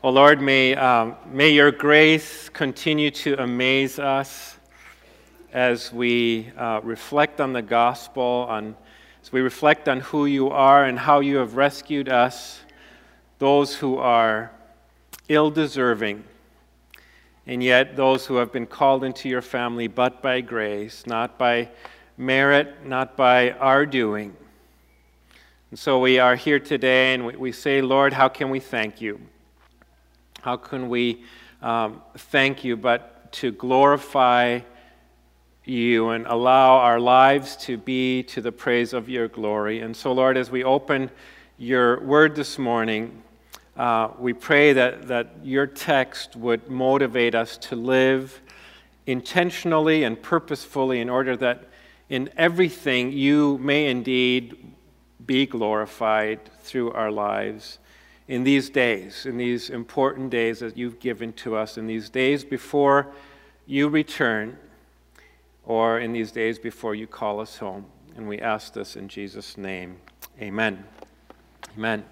Oh Lord, may your grace continue to amaze us as we reflect on the gospel, as we reflect on who you are and how you have rescued us, those who are ill-deserving, and yet those who have been called into your family but by grace, not by merit, not by our doing. And so we are here today and we say, Lord, how can we thank you? How can we thank you but to glorify you and allow our lives to be to the praise of your glory? And so, Lord, as we open your word this morning, we pray that your text would motivate us to live intentionally and purposefully in order that in everything you may indeed be glorified through our lives. In these days, in these important days that you've given to us, in these days before you return, or in these days before you call us home. And we ask this in Jesus' name. Amen. Amen.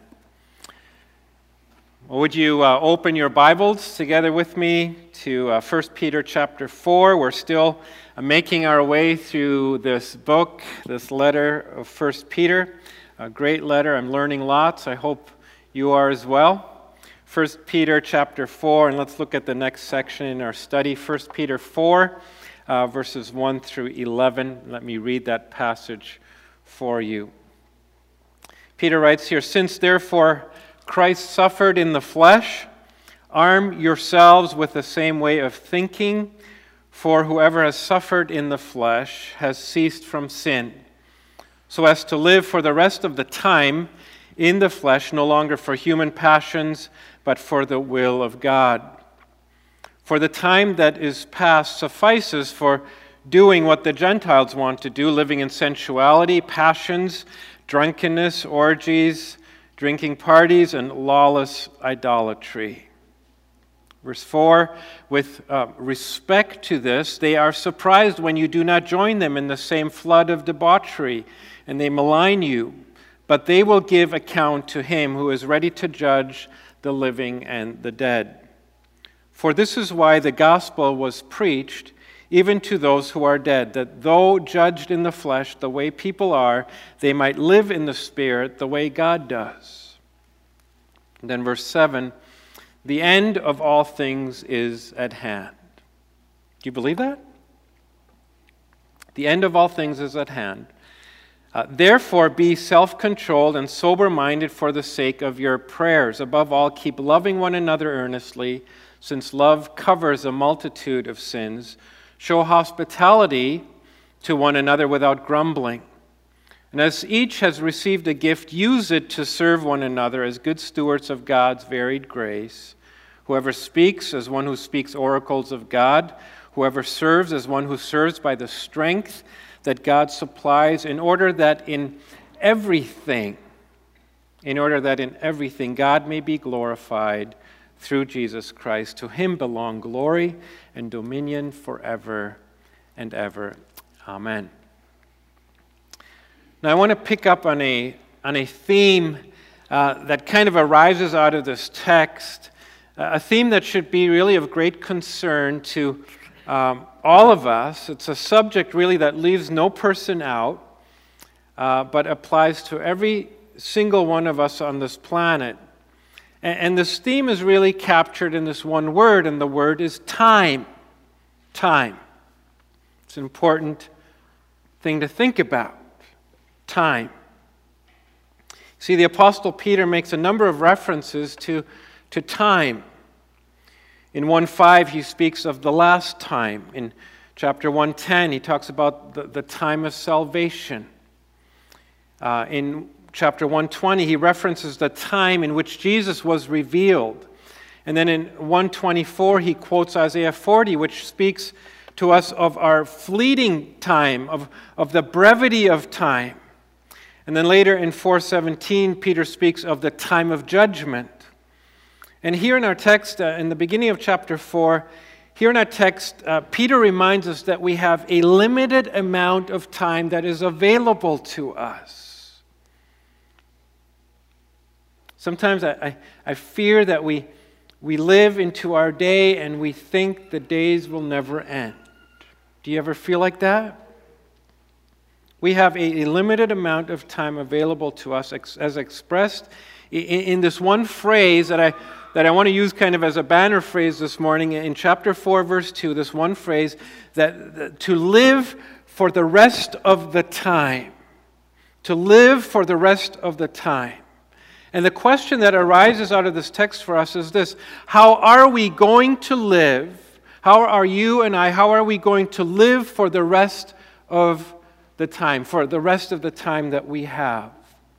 Well, would you open your Bibles together with me to 1 Peter chapter 4. We're still making our way through this book, this letter of 1 Peter. A great letter. I'm learning lots. I hope you are as well. 1 Peter chapter 4, and let's look at the next section in our study. 1 Peter 4, verses 1 through 11. Let me read that passage for you. Peter writes here, "Since therefore Christ suffered in the flesh, arm yourselves with the same way of thinking, for whoever has suffered in the flesh has ceased from sin, so as to live for the rest of the time in the flesh, no longer for human passions, but for the will of God. For the time that is past suffices for doing what the Gentiles want to do, living in sensuality, passions, drunkenness, orgies, drinking parties, and lawless idolatry." Verse 4, "With respect to this, they are surprised when you do not join them in the same flood of debauchery, and they malign you. But they will give account to him who is ready to judge the living and the dead. For this is why the gospel was preached even to those who are dead, that though judged in the flesh the way people are, they might live in the spirit the way God does." And then verse 7, "The end of all things is at hand." Do you believe that? The end of all things is at hand. "Therefore be self-controlled and sober-minded for the sake of your prayers. Above all, keep loving one another earnestly, since love covers a multitude of sins. Show hospitality to one another without grumbling. And as each has received a gift, use it to serve one another as good stewards of God's varied grace. Whoever speaks as one who speaks oracles of God, whoever serves as one who serves by the strength that God supplies, in order that in everything God may be glorified through Jesus Christ. To him belong glory and dominion forever and ever. Amen." Now I want to pick up on a theme that kind of arises out of this text, a theme that should be really of great concern to all of us. It's a subject really that leaves no person out, but applies to every single one of us on this planet. And this theme is really captured in this one word, and the word is time. Time. It's an important thing to think about. Time. See, the Apostle Peter makes a number of references to time. In 1:5, he speaks of the last time. In chapter 1:10, he talks about the time of salvation. In chapter 1:20, he references the time in which Jesus was revealed. And then in 1:24, he quotes Isaiah 40, which speaks to us of our fleeting time, of the brevity of time. And then later in 4:17, Peter speaks of the time of judgment. And here in our text, in the beginning of chapter 4, here in our text, Peter reminds us that we have a limited amount of time that is available to us. Sometimes I fear that we We live into our day and we think the days will never end. Do you ever feel like that? We have a limited amount of time available to us as expressed in this one phrase that I want to use kind of as a banner phrase this morning in chapter 4, verse 2, this one phrase that to live for the rest of the time. To live for the rest of the time. And the question that arises out of this text for us is this: how are we going to live? How are you and I, how are we going to live for the rest of the time, for the rest of the time that we have?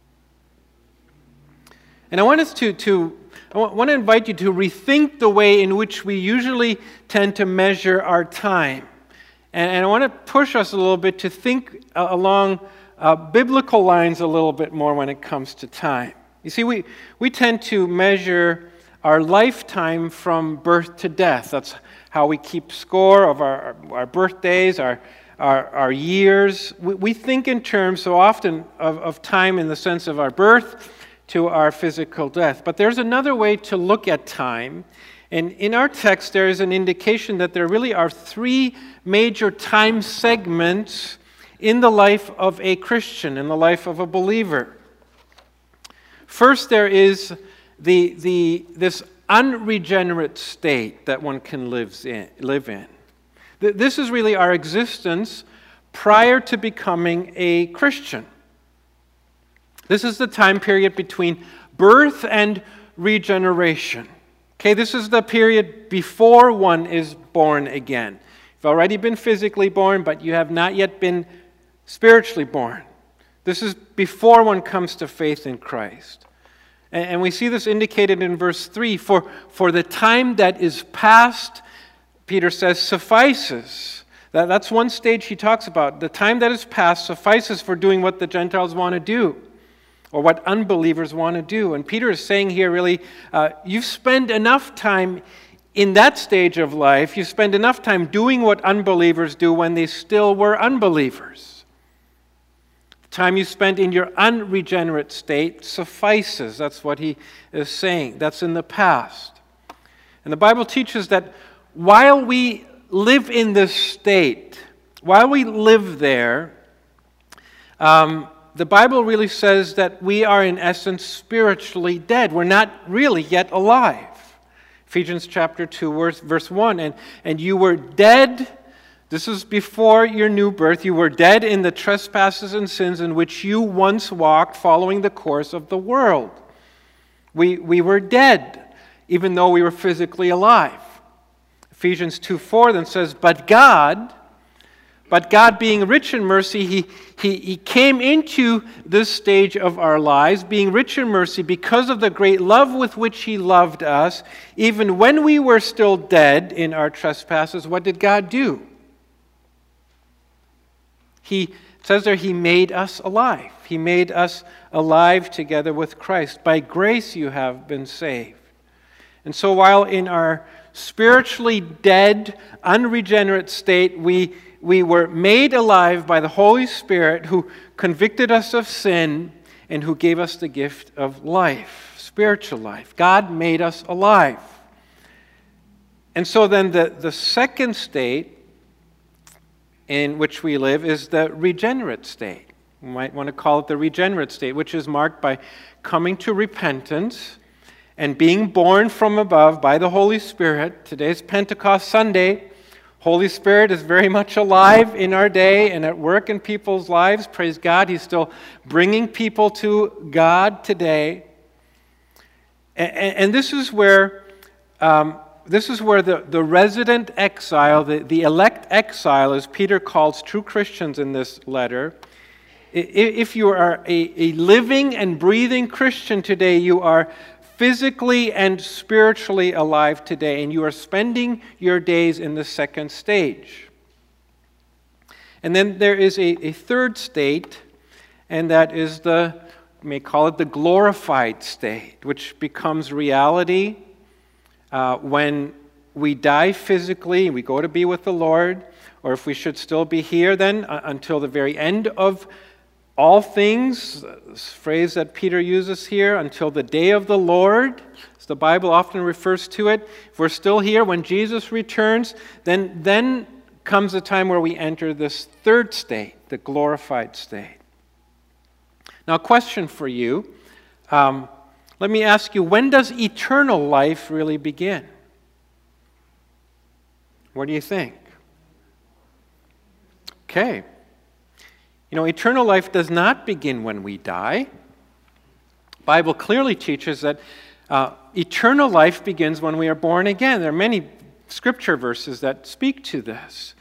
And I want us I want to invite you to rethink the way in which we usually tend to measure our time. And I want to push us a little bit to think along biblical lines a little bit more when it comes to time. You see, we tend to measure our lifetime from birth to death. That's how we keep score of our birthdays, our years. We think in terms so often of time in the sense of our birth to our physical death. But there's another way to look at time. And in our text, there is an indication that there really are three major time segments in the life of a Christian, in the life of a believer. First, there is this unregenerate state that one can live in. This is really our existence prior to becoming a Christian. This is the time period between birth and regeneration. Okay, this is the period before one is born again. You've already been physically born, but you have not yet been spiritually born. This is before one comes to faith in Christ. And we see this indicated in verse 3. For the time that is past, Peter says, suffices. That's one stage he talks about. The time that is past suffices for doing what the Gentiles want to do, or what unbelievers want to do. And Peter is saying here really, you've spent enough time in that stage of life, you spend enough time doing what unbelievers do when they still were unbelievers. Time you spent in your unregenerate state suffices. That's what he is saying. That's in the past. And the Bible teaches that while we live in this state, while we live there, the Bible really says that we are in essence spiritually dead. We're not really yet alive. Ephesians chapter 2, verse 1, and you were dead. This is before your new birth. You were dead in the trespasses and sins in which you once walked, following the course of the world. We were dead, even though we were physically alive. Ephesians 2:4 then says, But God being rich in mercy, He came into this stage of our lives, being rich in mercy because of the great love with which He loved us. Even when we were still dead in our trespasses, what did God do? It says there, He made us alive. He made us alive together with Christ. By grace you have been saved. And so while in our spiritually dead, unregenerate state, we were made alive by the Holy Spirit who convicted us of sin and who gave us the gift of life, spiritual life. God made us alive. And so then the second state in which we live is the regenerate state. We might want to call it the regenerate state, which is marked by coming to repentance and being born from above by the Holy Spirit. Today's Pentecost Sunday. Holy Spirit is very much alive in our day and at work in people's lives. Praise God, He's still bringing people to God today. And this is where the resident exile, the elect exile, as Peter calls true Christians in this letter, if you are a living and breathing Christian today, you are physically and spiritually alive today, and you are spending your days in the second stage. And then there is a third state, and that is we may call it the glorified state, which becomes reality when we die physically, we go to be with the Lord, or if we should still be here then until the very end of all things, this phrase that Peter uses here, until the day of the Lord, as the Bible often refers to it. If we're still here when Jesus returns, then comes a time where we enter this third state, the glorified state. Now, a question for you. Let me ask you, when does eternal life really begin? What do you think? Okay. Eternal life does not begin when we die. The Bible clearly teaches that eternal life begins when we are born again. There are many scripture verses that speak to this.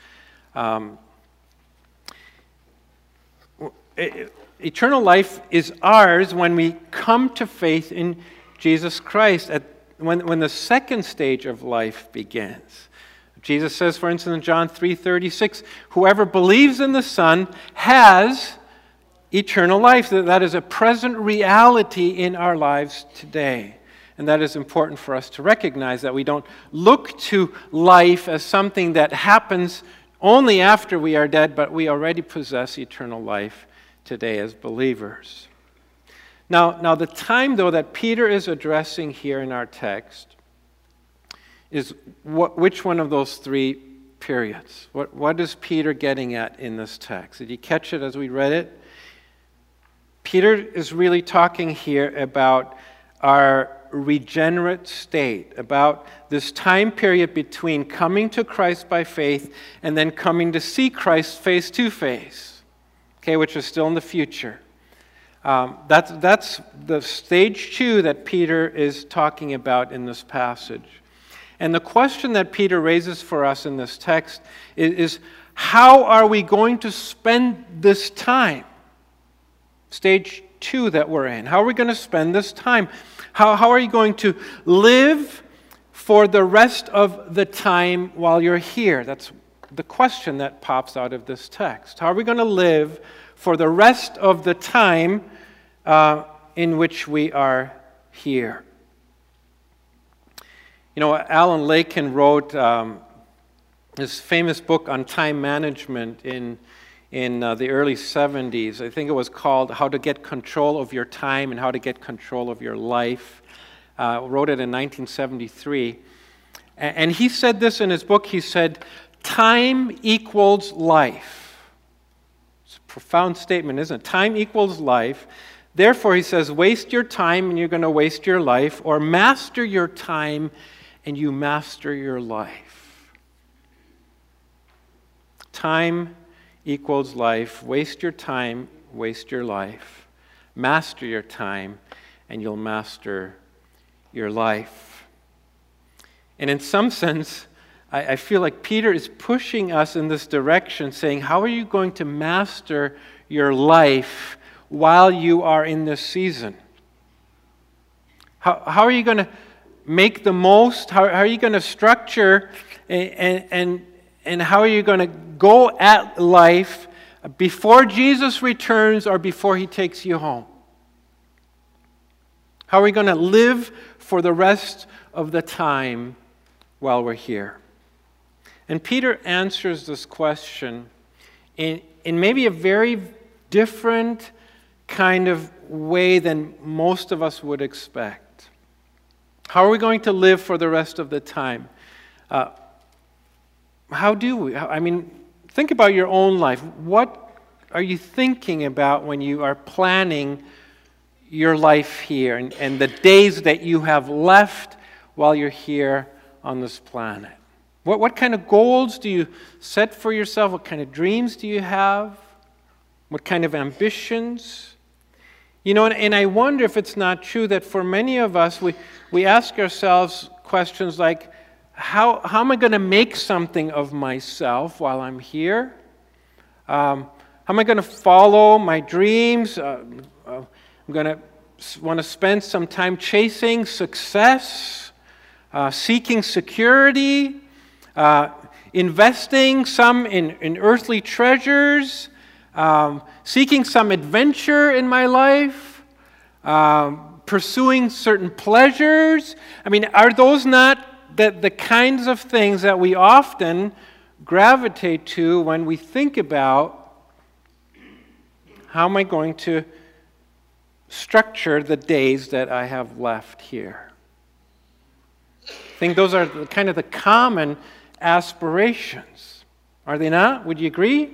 Eternal life is ours when we come to faith in Jesus Christ, when the second stage of life begins. Jesus says, for instance, in John 3:36, whoever believes in the Son has eternal life. That is a present reality in our lives today. And that is important for us to recognize, that we don't look to life as something that happens only after we are dead, but we already possess eternal life today as believers. Now the time, though, that Peter is addressing here in our text is which one of those three periods? What is Peter getting at in this text? Did you catch it as we read it? Peter is really talking here about our regenerate state, about this time period between coming to Christ by faith and then coming to see Christ face to face, okay, which is still in the future. That's the stage 2 that Peter is talking about in this passage. And the question that Peter raises for us in this text is how are we going to spend this time? Stage 2 that we're in. How are we going to spend this time? How are you going to live for the rest of the time while you're here? That's the question that pops out of this text. How are we going to live for the rest of the time in which we are here? Alan Lakin wrote his famous book on time management in the early 70s. I think it was called How to Get Control of Your Time and How to Get Control of Your Life. Wrote it in 1973. And he said this in his book. He said, time equals life. It's a profound statement, isn't it? Time equals life. Therefore, he says, waste your time and you're going to waste your life, or master your time and you master your life. Time equals life. Waste your time, waste your life. Master your time, and you'll master your life. And in some sense, I feel like Peter is pushing us in this direction, saying, how are you going to master your life while you are in this season? How are you going to make the most? How are you going to structure and how are you going to go at life before Jesus returns or before he takes you home? How are we going to live for the rest of the time while we're here? And Peter answers this question in maybe a very different kind of way than most of us would expect. How are we going to live for the rest of the time? How do we? Think about your own life. What are you thinking about when you are planning your life here and the days that you have left while you're here on this planet? What kind of goals do you set for yourself? What kind of dreams do you have? What kind of ambitions? And I wonder if it's not true that for many of us, we ask ourselves questions like, how am I going to make something of myself while I'm here? How am I going to follow my dreams? I'm going to want to spend some time chasing success, seeking security, investing some in earthly treasures, seeking some adventure in my life, pursuing certain pleasures. Are those not the kinds of things that we often gravitate to when we think about How am I going to structure the days that I have left here? I think those are kind of the common aspirations. Are they not? Would you agree?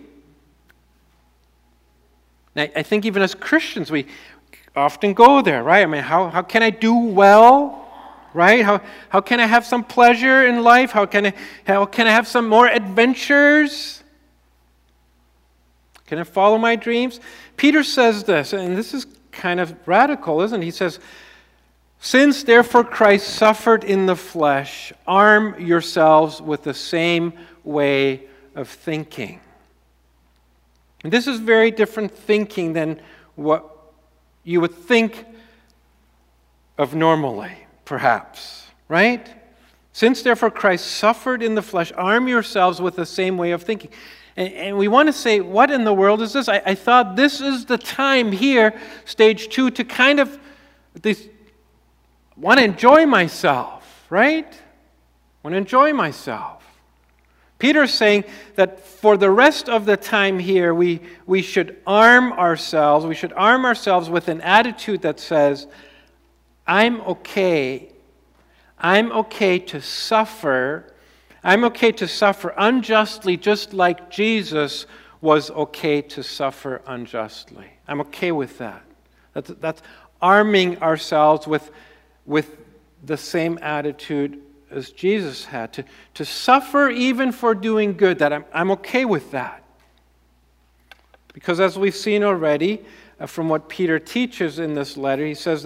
I think even as Christians, we often go there, right? I mean, how can I do well, right? How can I have some pleasure in life? How can I have some more adventures? Can I follow my dreams? Peter says this, and this is kind of radical, isn't it? He says, "Since therefore Christ suffered in the flesh, arm yourselves with the same way of thinking." And this is very different thinking than what you would think of normally, perhaps, right? "Since therefore Christ suffered in the flesh, arm yourselves with the same way of thinking." And we want to say, what in the world is this? I thought this is the time here, stage 2, to kind of want to enjoy myself, right? Want to enjoy myself. Peter's saying that for the rest of the time here, we should arm ourselves. We should arm ourselves with an attitude that says, I'm okay. I'm okay to suffer. I'm okay to suffer unjustly, just like Jesus was okay to suffer unjustly. I'm okay with that. That's arming ourselves with the same attitude as Jesus had, to suffer even for doing good, that I'm okay with that. Because as we've seen already, from what Peter teaches in this letter, he says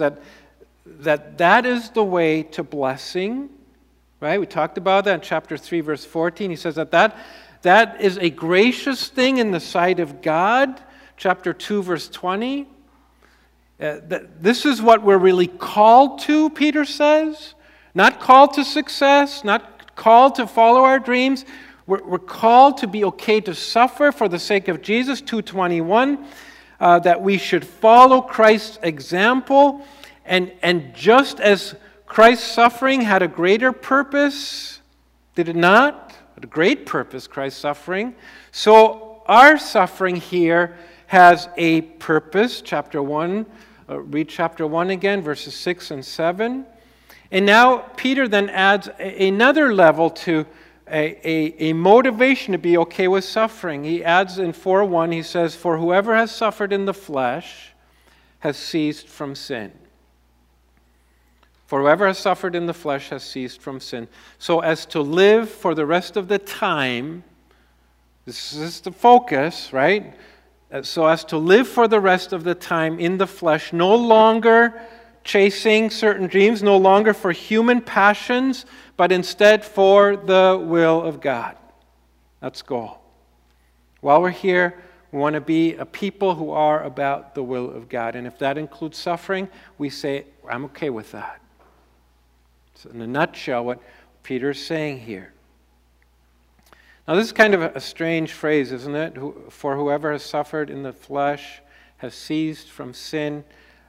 that is the way to blessing, right? We talked about that in chapter 3, verse 14. He says that is a gracious thing in the sight of God. Chapter 2, verse 20. This is what we're really called to, Peter says. Not called to success, not called to follow our dreams. We're called to be okay to suffer for the sake of Jesus, 2:21, that we should follow Christ's example. And just as Christ's suffering had a greater purpose, did it not? A great purpose, Christ's suffering. So our suffering here has a purpose. Chapter 1, read chapter 1 again, verses 6 and 7. And now Peter then adds another level to a motivation to be okay with suffering. He adds in 4:1, he says, "For whoever has suffered in the flesh has ceased from sin." For whoever has suffered in the flesh has ceased from sin. So as to live for the rest of the time, this is the focus, right? So as to live for the rest of the time in the flesh, no longer chasing certain dreams, no longer for human passions, but instead for the will of God. That's the goal. While we're here, we want to be a people who are about the will of God. And if that includes suffering, we say, I'm okay with that. So in a nutshell, what Peter's saying here. Now this is kind of a strange phrase, isn't it? For whoever has suffered in the flesh has ceased from sin.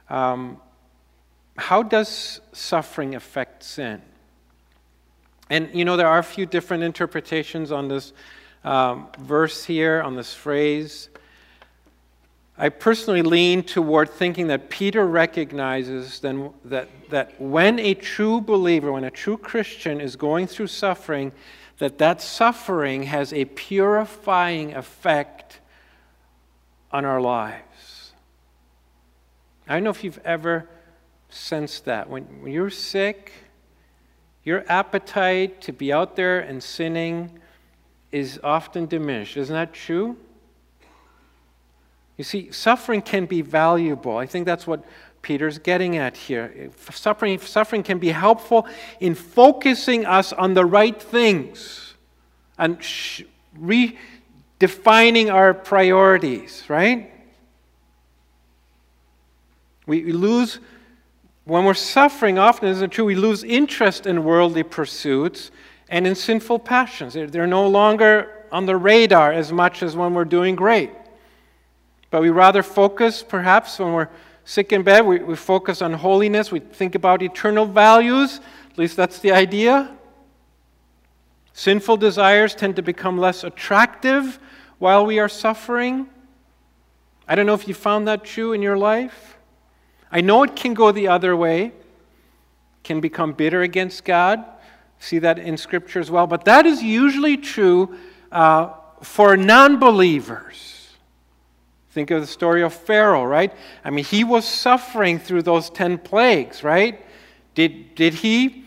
How does suffering affect sin? And there are a few different interpretations on this verse here, on this phrase. I personally lean toward thinking that Peter recognizes then that when a true believer, when a true Christian is going through suffering, that suffering has a purifying effect on our lives. I don't know if you've ever sense that. When you're sick, your appetite to be out there and sinning is often diminished. Isn't that true? You see, suffering can be valuable. I think that's what Peter's getting at here. Suffering can be helpful in focusing us on the right things and redefining our priorities, right? We lose... When we're suffering, often, isn't it true, we lose interest in worldly pursuits and in sinful passions. They're no longer on the radar as much as when we're doing great. But we rather focus, perhaps, when we're sick in bed, we focus on holiness. We think about eternal values. At least that's the idea. Sinful desires tend to become less attractive while we are suffering. I don't know if you found that true in your life. I know it can go the other way, can become bitter against God. See that in Scripture as well. But that is usually true for non-believers. Think of the story of Pharaoh, right? I mean, he was suffering through those 10 plagues, right? Did he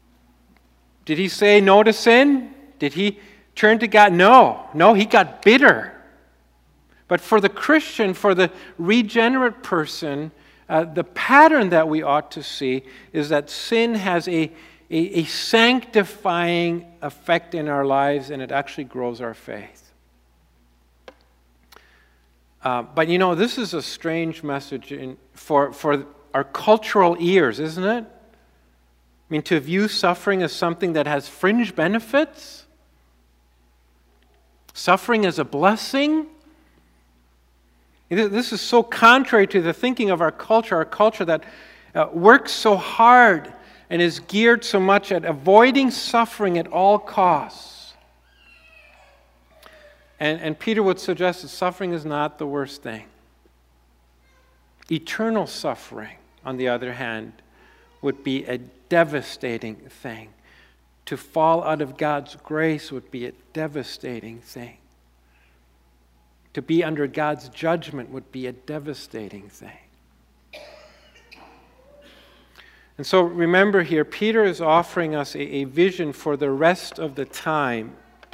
say no to sin? Did he turn to God? No, he got bitter. But for the Christian, for the regenerate person, the pattern that we ought to see is that sin has a sanctifying effect in our lives, and it actually grows our faith. But this is a strange message for our cultural ears, isn't it? I mean, to view suffering as something that has fringe benefits, suffering as a blessing. This is so contrary to the thinking of our culture that works so hard and is geared so much at avoiding suffering at all costs. And Peter would suggest that suffering is not the worst thing. Eternal suffering, on the other hand, would be a devastating thing. To fall out of God's grace would be a devastating thing. To be under God's judgment would be a devastating thing. And so remember here, Peter is offering us a vision for the rest of the time.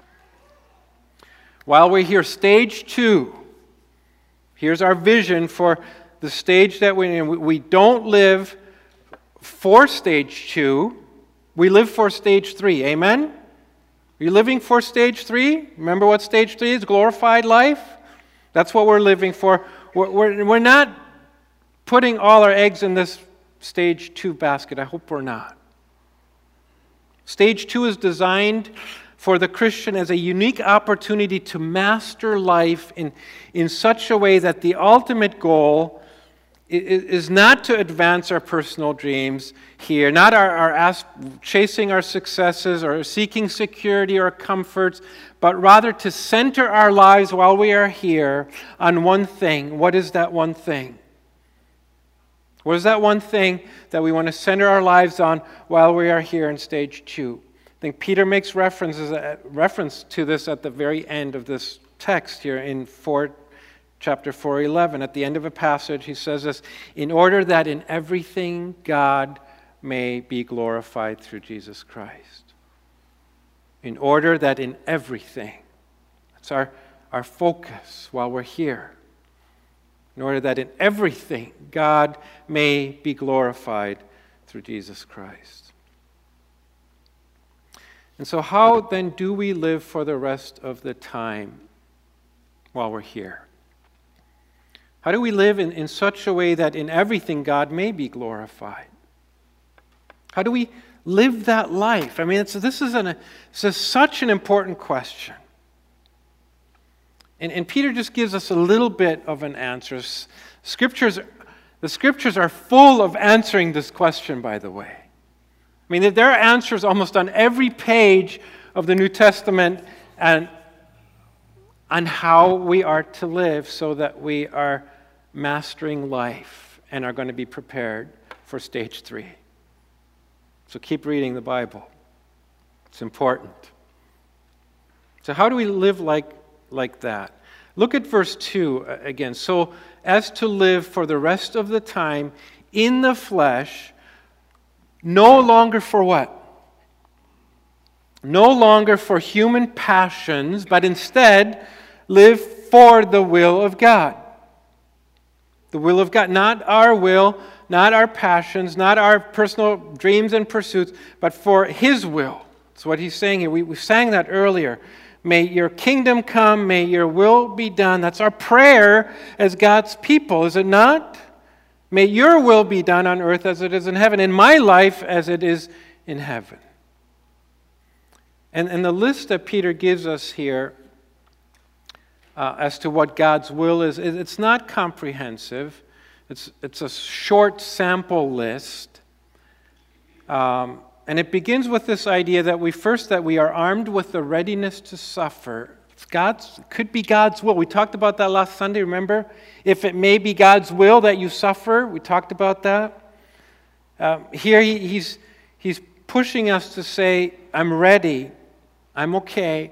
While we're here, stage 2, here's our vision for the stage that we're in. We don't live for stage 2, we live for stage 3. Amen? Are you living for stage 3? Remember what stage 3 is? Glorified life? That's what we're living for. We're not putting all our eggs in this stage 2 basket. I hope we're not. Stage 2 is designed for the Christian as a unique opportunity to master life in such a way that the ultimate goal is not to advance our personal dreams here, not chasing our successes or seeking security or comforts, but rather to center our lives while we are here on one thing. What is that one thing? What is that one thing that we want to center our lives on while we are here in stage 2? I think Peter makes reference to this at the very end of this text here in chapter 4:11. At the end of a passage, he says this, in order that in everything God may be glorified through Jesus Christ. In order that in everything, that's our focus while we're here. In order that in everything God may be glorified through Jesus Christ. And so how then do we live for the rest of the time while we're here? How do we live in such a way that in everything God may be glorified? How do we live that life? I mean, this is such an important question. And Peter just gives us a little bit of an answer. The Scriptures are full of answering this question, by the way. I mean, there are answers almost on every page of the New Testament and on how we are to live so that we are mastering life and are going to be prepared for stage 3. So keep reading the Bible. It's important. So how do we live like that? Look at verse 2 again. So as to live for the rest of the time in the flesh, no longer for what? No longer for human passions, but instead live for the will of God. The will of God, not our will, not our passions, not our personal dreams and pursuits, but for His will. That's what he's saying here. We sang that earlier. May your kingdom come, may your will be done. That's our prayer as God's people, is it not? May your will be done on earth as it is in heaven, in my life as it is in heaven. And the list that Peter gives us here as to what God's will is, it's not comprehensive. It's a short sample list. And it begins with this idea that we are armed with the readiness to suffer could be God's will. We talked about that last Sunday, remember? If it may be God's will that you suffer, we talked about that. Here he's pushing us to say, I'm ready, I'm okay.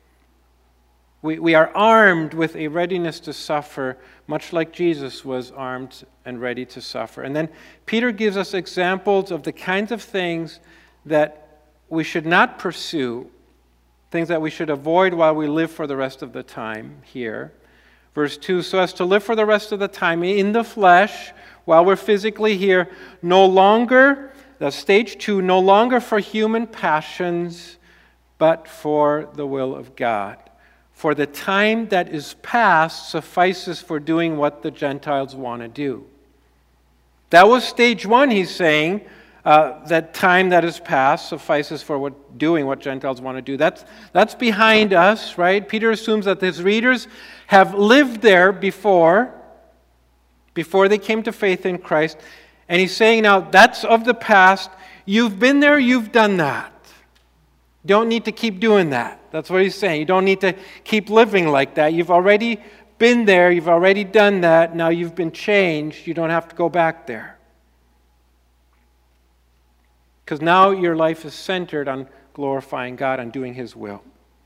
We are armed with a readiness to suffer, much like Jesus was armed and ready to suffer. And then Peter gives us examples of the kinds of things that we should not pursue, things that we should avoid while we live for the rest of the time here. Verse 2, so as to live for the rest of the time in the flesh, while we're physically here, no longer, that's stage 2, no longer for human passions, but for the will of God. For the time that is past suffices for doing what the Gentiles want to do. That was stage 1, he's saying. That time that is past suffices for doing what Gentiles want to do. That's behind us, right? Peter assumes that his readers have lived there before they came to faith in Christ. And he's saying now, that's of the past. You've been there, you've done that. You don't need to keep doing that. That's what he's saying. You don't need to keep living like that. You've already been there, you've already done that. Now you've been changed. You don't have to go back there. Because now your life is centered on glorifying God, on doing His will.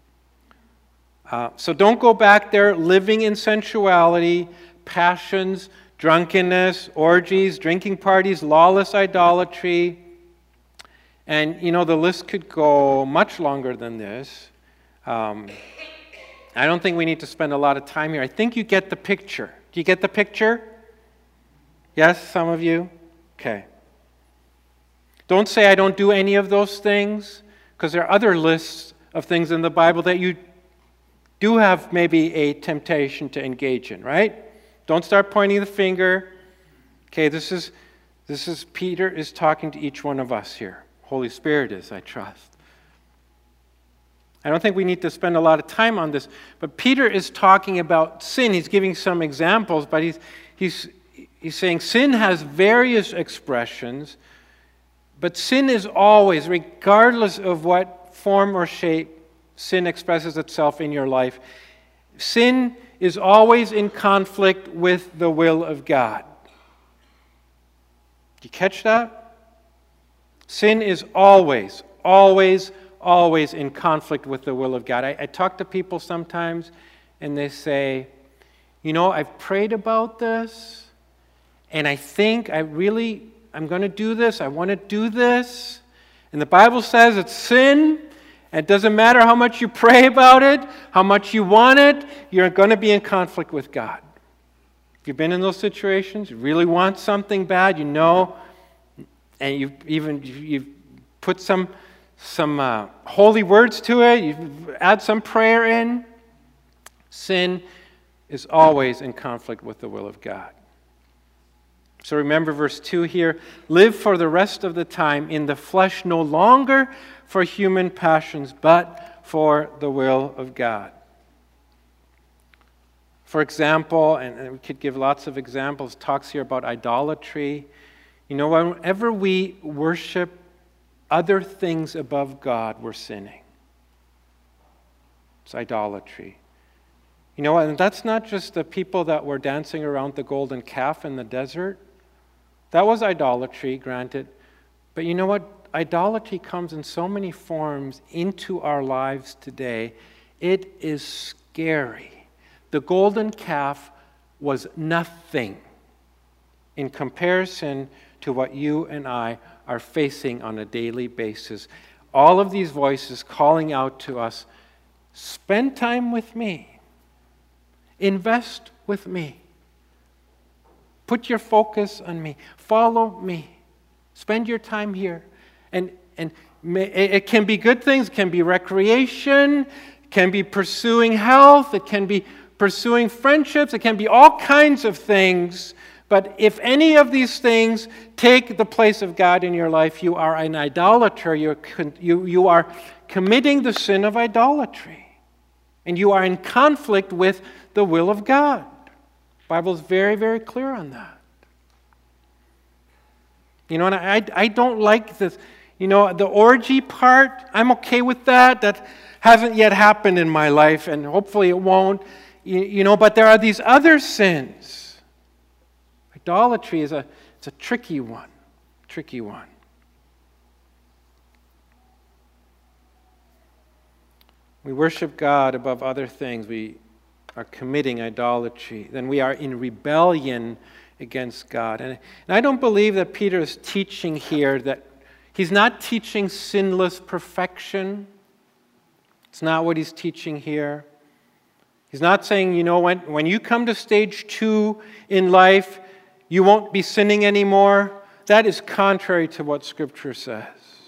So don't go back there living in sensuality, passions, drunkenness, orgies, drinking parties, lawless idolatry. And, the list could go much longer than this. I don't think we need to spend a lot of time here. I think you get the picture. Do you get the picture? Yes, some of you? Okay. Don't say I don't do any of those things, because there are other lists of things in the Bible that you do have maybe a temptation to engage in, right? Don't start pointing the finger. Okay, this is Peter is talking to each one of us here. Holy Spirit is, I trust. I don't think we need to spend a lot of time on this, but Peter is talking about sin. He's giving some examples, but he's saying sin has various expressions. But sin is always, regardless of what form or shape sin expresses itself in your life, sin is always in conflict with the will of God. Do you catch that? Sin is always, always, always in conflict with the will of God. I talk to people sometimes, and they say, I've prayed about this, and I think I'm going to do this. I want to do this. And the Bible says it's sin. And it doesn't matter how much you pray about it, how much you want it, you're going to be in conflict with God. If you've been in those situations, you really want something bad, and you've put some holy words to it, you add some prayer in, sin is always in conflict with the will of God. So remember verse 2 here, live for the rest of the time in the flesh, no longer for human passions, but for the will of God. For example, and we could give lots of examples, talks here about idolatry. Whenever we worship other things above God, we're sinning. It's idolatry. And that's not just the people that were dancing around the golden calf in the desert. That was idolatry, granted. But you know what? Idolatry comes in so many forms into our lives today. It is scary. The golden calf was nothing in comparison to what you and I are facing on a daily basis. All of these voices calling out to us, spend time with me. Invest with me. Put your focus on me. Follow me. Spend your time here. And it can be good things. It can be recreation. It can be pursuing health. It can be pursuing friendships. It can be all kinds of things. But if any of these things take the place of God in your life, you are an idolater. You are committing the sin of idolatry. And you are in conflict with the will of God. The Bible is very, very clear on that. And I don't like this. The orgy part, I'm okay with that. That hasn't yet happened in my life, and hopefully it won't. But there are these other sins. Idolatry it's a tricky one. Tricky one. We worship God above other things. We are committing idolatry. Then we are in rebellion against God. And I don't believe that Peter is teaching here that he's not teaching sinless perfection. It's not what he's teaching here. He's not saying, when you come to stage 2 in life, you won't be sinning anymore. That is contrary to what Scripture says.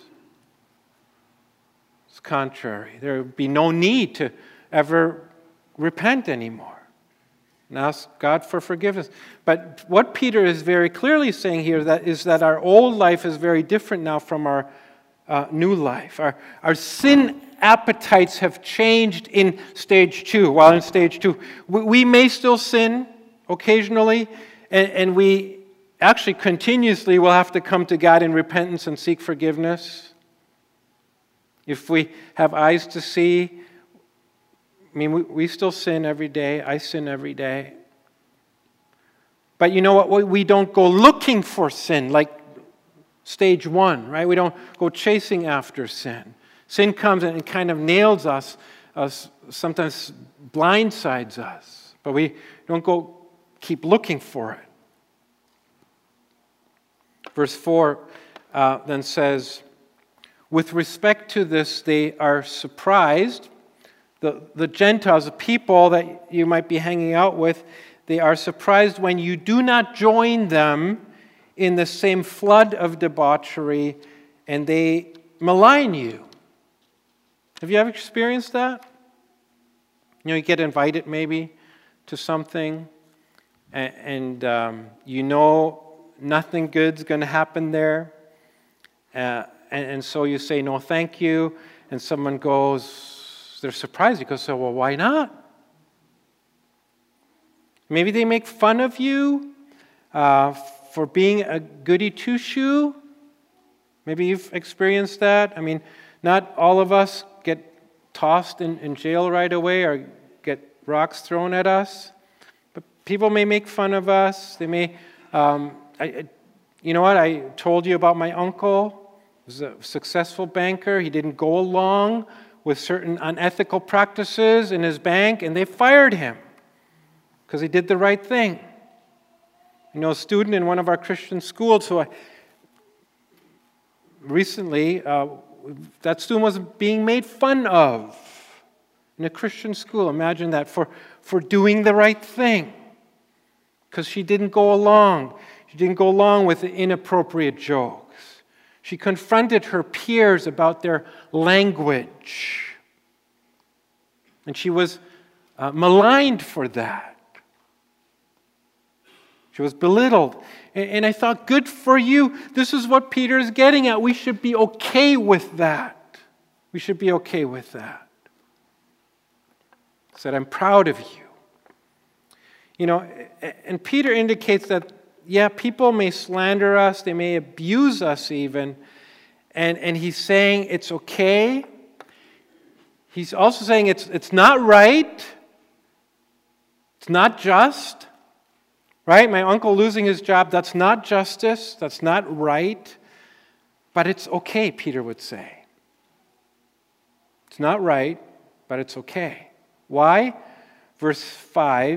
It's contrary. There would be no need to ever repent anymore and ask God for forgiveness. But what Peter is very clearly saying here is that our old life is very different now from our new life. Our sin appetites have changed in stage 2. While in stage 2, we may still sin occasionally, and we actually continuously will have to come to God in repentance and seek forgiveness. If we have eyes to see, we still sin every day. I sin every day. But you know what? We don't go looking for sin like stage 1, right? We don't go chasing after sin. Sin comes and it kind of nails us, sometimes blindsides us. But we don't go keep looking for it. Verse 4 then says, with respect to this, they are surprised. The Gentiles, the people that you might be hanging out with, they are surprised when you do not join them in the same flood of debauchery, and they malign you. Have you ever experienced that? You get invited maybe to something, and nothing good's going to happen there, and so you say no thank you, and someone goes, they're surprised because so, well, why not? Maybe they make fun of you for being a goody two-shoe. Maybe you've experienced that. Not all of us get tossed in jail right away or get rocks thrown at us. But people may make fun of us. They may, I told you about my uncle. He was a successful banker. He didn't go along with certain unethical practices in his bank, and they fired him because he did the right thing. A student in one of our Christian schools who recently, that student was being made fun of in a Christian school. Imagine that, for doing the right thing, because she didn't go along. She didn't go along with the inappropriate jokes. She confronted her peers about their language, and she was maligned for that. She was belittled. And I thought, good for you. This is what Peter is getting at. We should be okay with that. We should be okay with that. He said, I'm proud of you. And Peter indicates that, people may slander us. They may abuse us even. And he's saying it's okay. He's also saying it's not right. It's not just. Right? My uncle losing his job, that's not justice, that's not right, but it's okay, Peter would say. It's not right, but it's okay. Why? Verse 5,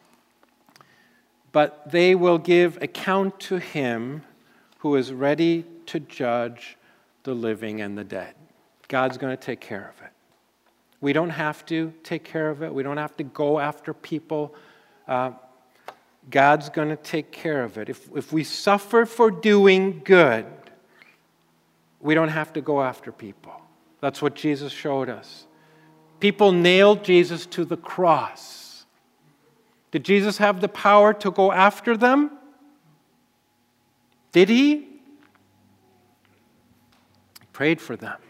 but they will give account to him who is ready to judge the living and the dead. God's going to take care of it. We don't have to take care of it. We don't have to go after people. God's going to take care of it. If we suffer for doing good, we don't have to go after people. That's what Jesus showed us. People nailed Jesus to the cross. Did Jesus have the power to go after them? Did he? He prayed for them.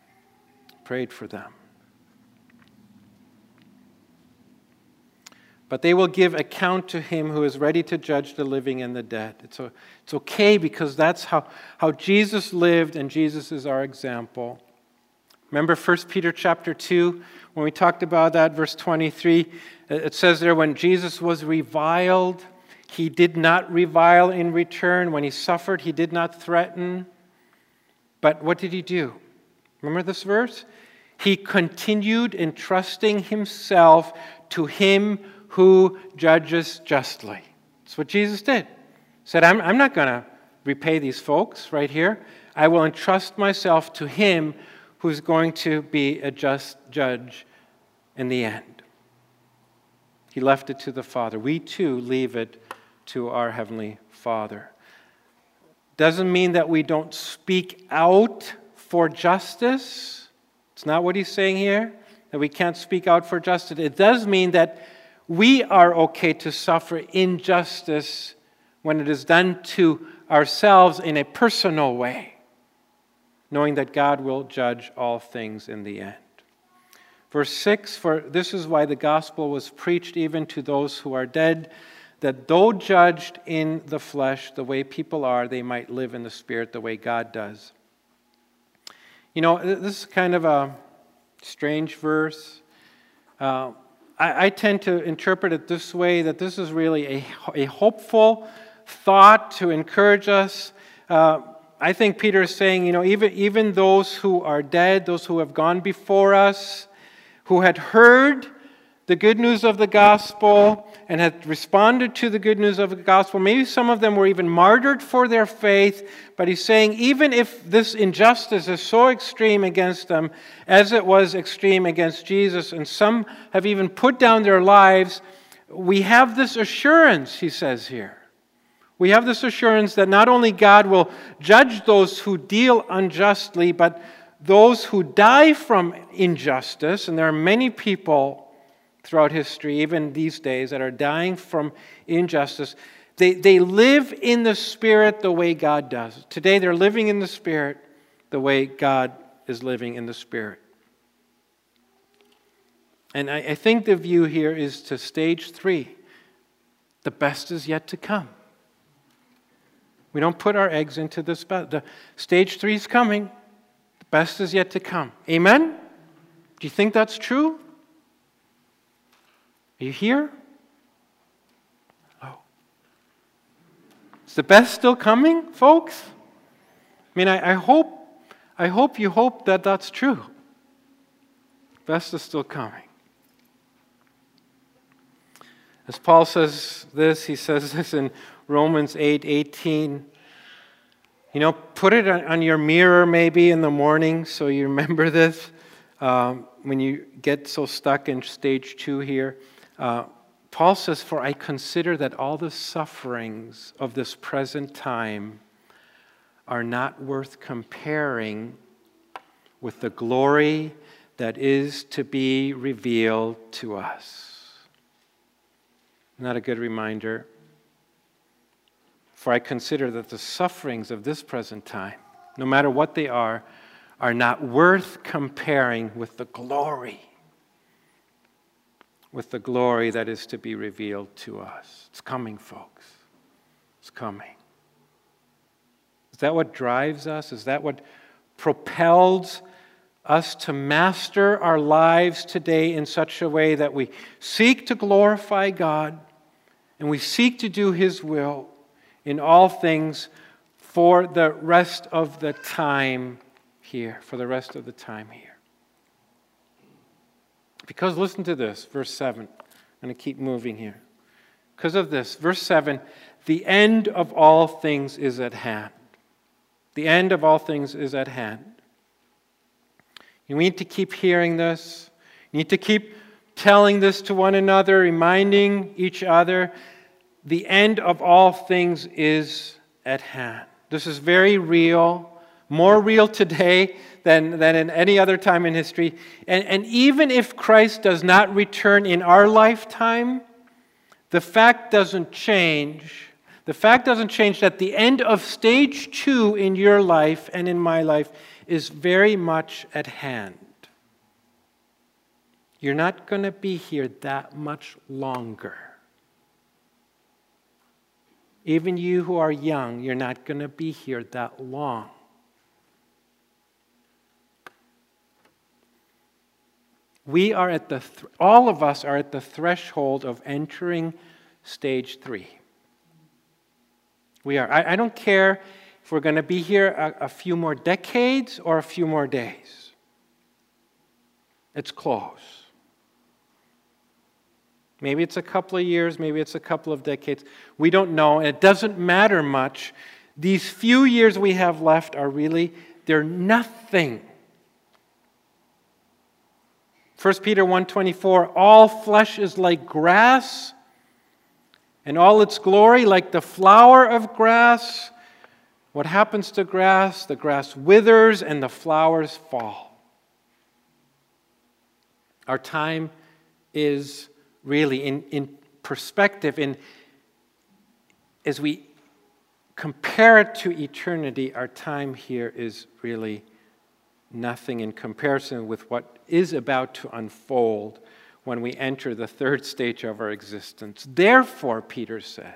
Prayed for them. but they will give account to him who is ready to judge the living and the dead. It's okay because that's how Jesus lived, and Jesus is our example. Remember 1 Peter chapter 2, when we talked about that, verse 23, it says there, when Jesus was reviled, he did not revile in return. When he suffered, he did not threaten. But what did he do? Remember this verse? He continued entrusting himself to him who judges justly. That's what Jesus did. He said, I'm not going to repay these folks right here. I will entrust myself to him who's going to be a just judge in the end. He left it to the Father. We too leave it to our Heavenly Father. Doesn't mean that we don't speak out for justice. It's not what he's saying here, that we can't speak out for justice. It does mean that we are okay to suffer injustice when it is done to ourselves in a personal way, knowing that God will judge all things in the end. Verse 6, for this is why the gospel was preached even to those who are dead, that though judged in the flesh the way people are, they might live in the Spirit the way God does. You know, this is kind of a strange verse. I tend to interpret it this way, that this is really a hopeful thought to encourage us. I think Peter is saying, you know, even those who are dead, those who have gone before us, who had heard the good news of the gospel and had responded to the good news of the gospel. Maybe some of them were even martyred for their faith, but he's saying even if this injustice is so extreme against them as it was extreme against Jesus, and some have even put down their lives, we have this assurance, he says here. We have this assurance that not only God will judge those who deal unjustly, but those who die from injustice, and there are many people throughout history, even these days, that are dying from injustice. They live in the Spirit the way God does. Today they're living in the Spirit the way God is living in the Spirit. And I think the view here is to stage 3. The best is yet to come. We don't put our eggs into this basket. The stage 3 is coming. The best is yet to come. Amen? Do you think that's true? Are you here? Oh. Is the best still coming, folks? I mean, I hope you hope that that's true. The best is still coming. As Paul says this, he says this in Romans 8:18. You know, put it on your mirror maybe in the morning so you remember this when you get so stuck in stage 2 here. Paul says, for I consider that all the sufferings of this present time are not worth comparing with the glory that is to be revealed to us. Isn't that a good reminder? For I consider that the sufferings of this present time, no matter what they are not worth comparing with the glory that is to be revealed to us. It's coming, folks. It's coming. Is that what drives us? Is that what propels us to master our lives today in such a way that we seek to glorify God and we seek to do His will in all things for the rest of the time here, Because listen to this, verse 7. I'm going to keep moving here. Because of this, verse 7, the end of all things is at hand. The end of all things is at hand. You need to keep hearing this. You need to keep telling this to one another, reminding each other. The end of all things is at hand. This is very real, more real today than in any other time in history. And even if Christ does not return in our lifetime, the fact doesn't change. The fact doesn't change that the end of stage 2 in your life and in my life is very much at hand. You're not going to be here that much longer. Even you who are young, you're not going to be here that long. We are at all of us are at the threshold of entering stage 3. We are. I don't care if we're going to be here a few more decades or a few more days. It's close. Maybe it's a couple of years, maybe it's a couple of decades. We don't know, and it doesn't matter much. These few years we have left are really, they're nothing. 1 Peter 1:24, all flesh is like grass, and all its glory like the flower of grass. What happens to grass? The grass withers and the flowers fall. Our time is really in perspective, as we compare it to eternity, our time here is really nothing in comparison with what is about to unfold when we enter the third stage of our existence. Therefore, Peter says,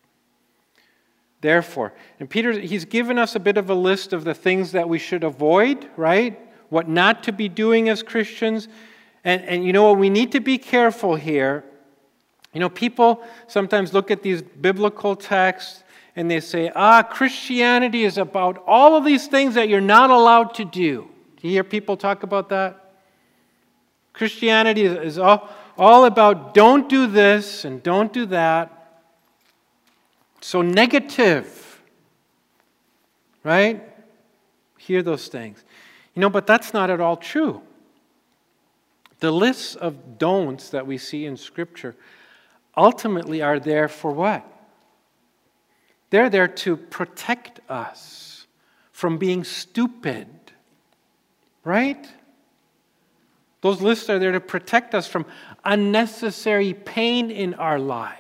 and Peter, he's given us a bit of a list of the things that we should avoid, right? What not to be doing as Christians. And you know what, we need to be careful here. You know, people sometimes look at these biblical texts and they say, Christianity is about all of these things that you're not allowed to do. Do you hear people talk about that? Christianity is all about don't do this and don't do that. So negative, right? Hear those things. You know, but that's not at all true. The lists of don'ts that we see in Scripture ultimately are there for what? They're there to protect us from being stupid, right? Those lists are there to protect us from unnecessary pain in our lives.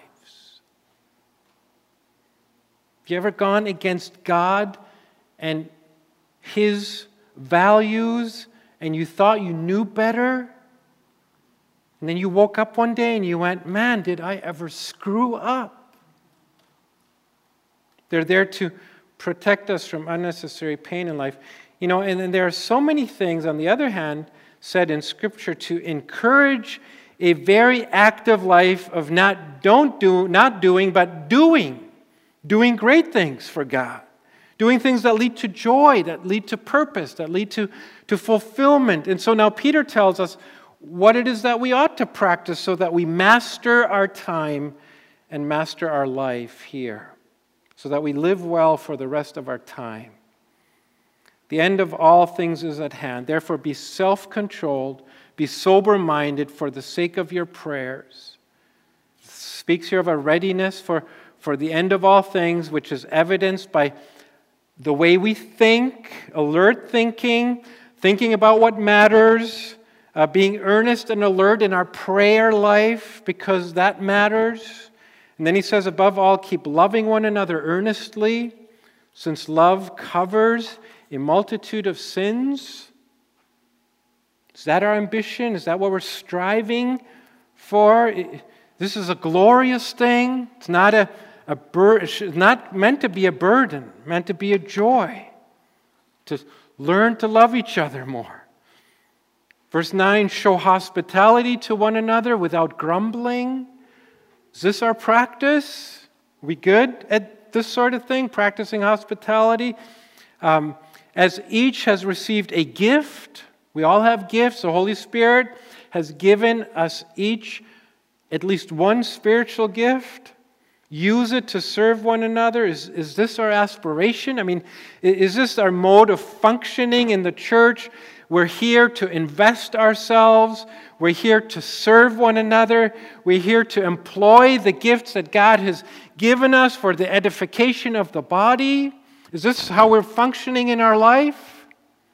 Have you ever gone against God and His values and you thought you knew better? And then you woke up one day and you went, man, did I ever screw up? They're there to protect us from unnecessary pain in life. You know, and then there are so many things, on the other hand, said in Scripture to encourage a very active life of not doing, but doing. Doing great things for God. Doing things that lead to joy, that lead to purpose, that lead to fulfillment. And so now Peter tells us what it is that we ought to practice so that we master our time and master our life here, so that we live well for the rest of our time. The end of all things is at hand. Therefore, be self-controlled, be sober-minded for the sake of your prayers. It speaks here of a readiness for the end of all things, which is evidenced by the way we think, alert thinking, thinking about what matters, being earnest and alert in our prayer life because that matters. And then he says, above all, keep loving one another earnestly, since love covers a multitude of sins. Is that our ambition? Is that what we're striving for? This is a glorious thing. It's not it's not meant to be a burden, meant to be a joy, to learn to love each other more. Verse 9, show hospitality to one another without grumbling. Is this our practice? Are we good at this sort of thing, practicing hospitality? As each has received a gift, we all have gifts. The Holy Spirit has given us each at least one spiritual gift. Use it to serve one another. Is this our aspiration? I mean, is this our mode of functioning in the church? We're here to invest ourselves. We're here to serve one another. We're here to employ the gifts that God has given us for the edification of the body. Is this how we're functioning in our life?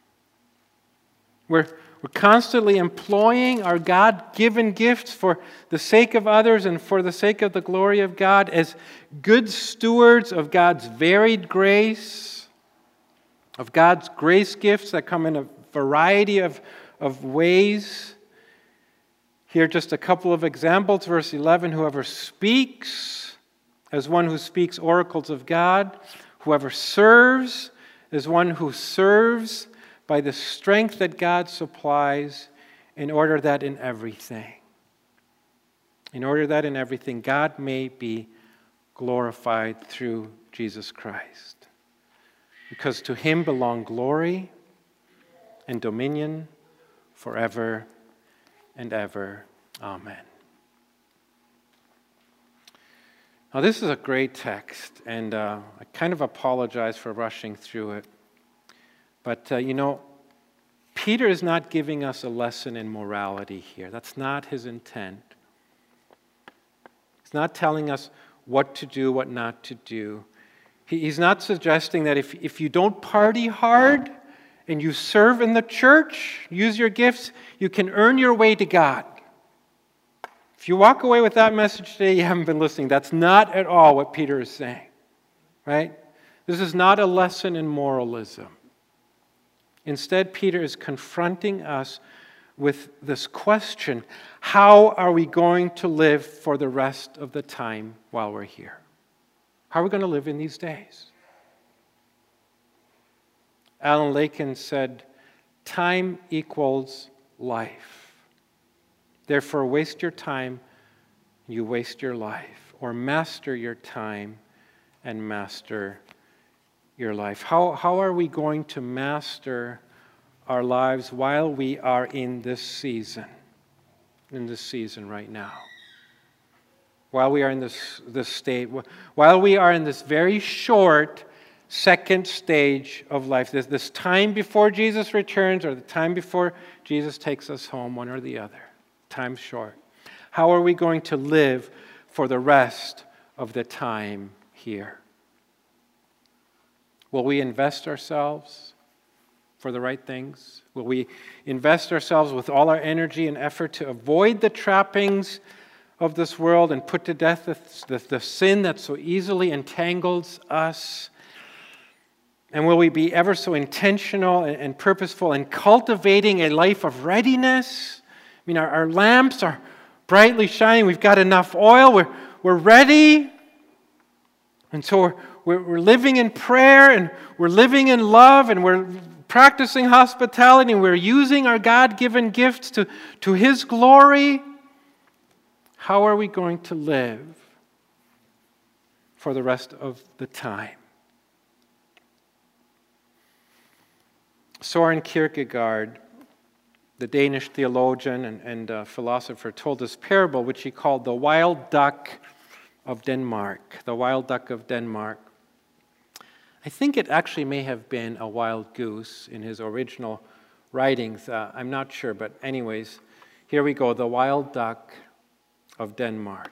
We're constantly employing our God-given gifts for the sake of others and for the sake of the glory of God as good stewards of God's varied grace, of God's grace gifts that come in a variety of ways. Here are just a couple of examples. Verse 11, whoever speaks as one who speaks oracles of God. Whoever serves is one who serves by the strength that God supplies, in order that in everything God may be glorified through Jesus Christ. Because to him belong glory and dominion forever and ever. Amen. Now, this is a great text, and I kind of apologize for rushing through it. But, Peter is not giving us a lesson in morality here. That's not his intent. He's not telling us what to do, what not to do. He's not suggesting that if you don't party hard and you serve in the church, use your gifts, you can earn your way to God. If you walk away with that message today, you haven't been listening. That's not at all what Peter is saying, right? This is not a lesson in moralism. Instead, Peter is confronting us with this question: how are we going to live for the rest of the time while we're here? How are we going to live in these days? Alan Lakin said, time equals life. Therefore, waste your time, you waste your life. Or master your time and master your life. How are we going to master our lives while we are in this season right now? While we are in this state, while we are in this very short second stage of life, this time before Jesus returns or the time before Jesus takes us home, one or the other. Time's short. How are we going to live for the rest of the time here? Will we invest ourselves for the right things? Will we invest ourselves with all our energy and effort to avoid the trappings of this world and put to death the sin that so easily entangles us? And will we be ever so intentional and purposeful in cultivating a life of readiness? I mean, our lamps are brightly shining. We've got enough oil. We're ready. And so we're living in prayer, and we're living in love, and we're practicing hospitality, and we're using our God-given gifts to His glory. How are we going to live for the rest of the time? Søren Kierkegaard, the Danish theologian and philosopher, told this parable which he called the wild duck of Denmark. The wild duck of Denmark. I think it actually may have been a wild goose in his original writings. I'm not sure, but anyways, here we go. The wild duck of Denmark.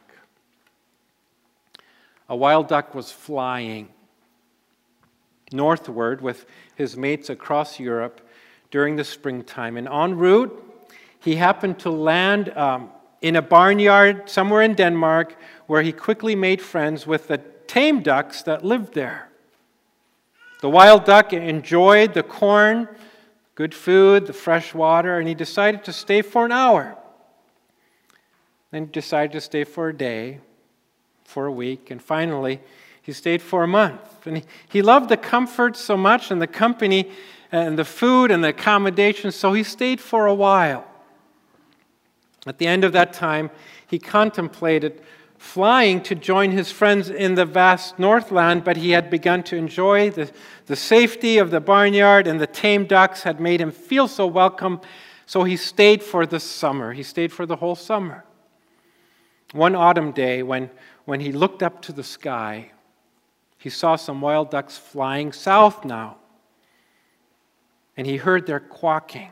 A wild duck was flying northward with his mates across Europe during the springtime. And en route, he happened to land in a barnyard somewhere in Denmark, where he quickly made friends with the tame ducks that lived there. The wild duck enjoyed the corn, good food, the fresh water, and he decided to stay for an hour. Then he decided to stay for a day, for a week, and finally he stayed for a month. And he loved the comfort so much and the company and the food and the accommodation, so he stayed for a while. At the end of that time, he contemplated flying to join his friends in the vast Northland, but he had begun to enjoy the safety of the barnyard, and the tame ducks had made him feel so welcome, so he stayed for the summer. He stayed for the whole summer. One autumn day, when he looked up to the sky, he saw some wild ducks flying south now, and he heard their quacking.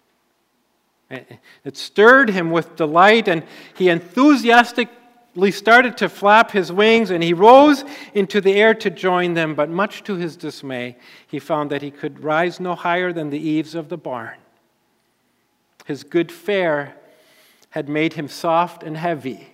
It stirred him with delight, and he enthusiastically started to flap his wings, and he rose into the air to join them, but much to his dismay, he found that he could rise no higher than the eaves of the barn. His good fare had made him soft and heavy.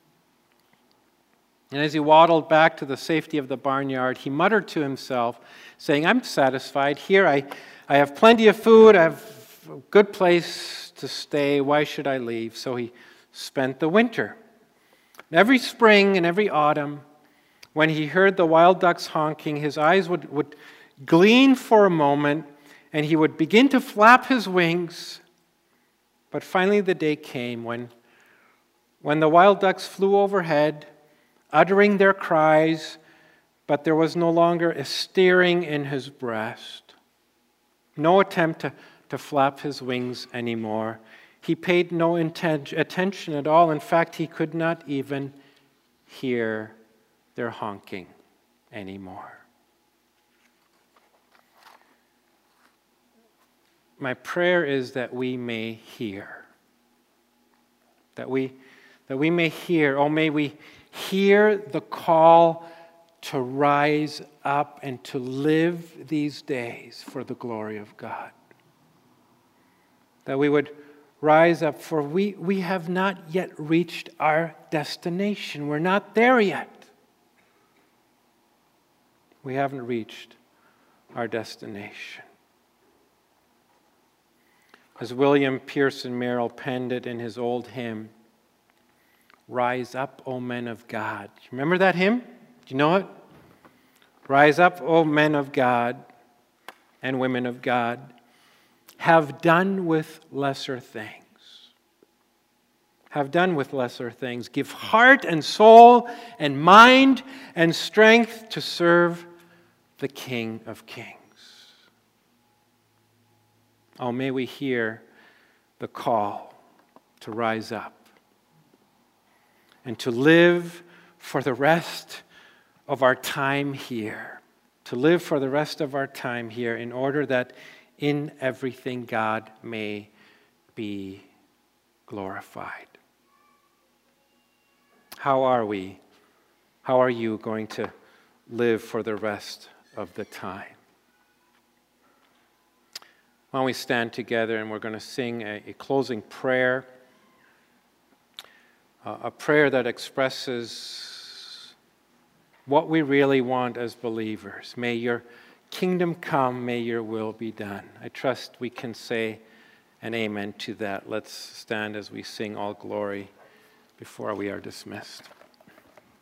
And as he waddled back to the safety of the barnyard, he muttered to himself, saying, I'm satisfied. Here I have plenty of food. I have a good place to stay. Why should I leave? So he spent the winter. Every spring and every autumn, when he heard the wild ducks honking, his eyes would gleam for a moment, and he would begin to flap his wings. But finally the day came when the wild ducks flew overhead, uttering their cries, but there was no longer a stirring in his breast. No attempt to flap his wings anymore. He paid no attention at all. In fact, he could not even hear their honking anymore. My prayer is that we may hear. That we may hear. Oh, may we hear the call to rise up and to live these days for the glory of God. That we would rise up, for we have not yet reached our destination. We're not there yet. We haven't reached our destination. As William Pearson Merrill penned it in his old hymn, "Rise up, O men of God." Remember that hymn? Do you know it? "Rise up, O men of God and women of God. Have done with lesser things. Have done with lesser things. Give heart and soul and mind and strength to serve the King of Kings." Oh, may we hear the call to rise up and to live for the rest of our time here. To live for the rest of our time here in order that in everything God may be glorified. How are we? How are you going to live for the rest of the time? Why don't we stand together and we're going to sing a closing prayer, a prayer that expresses what we really want as believers. May your kingdom come, may your will be done. I trust we can say an amen to that. Let's stand as we sing All Glory before we are dismissed.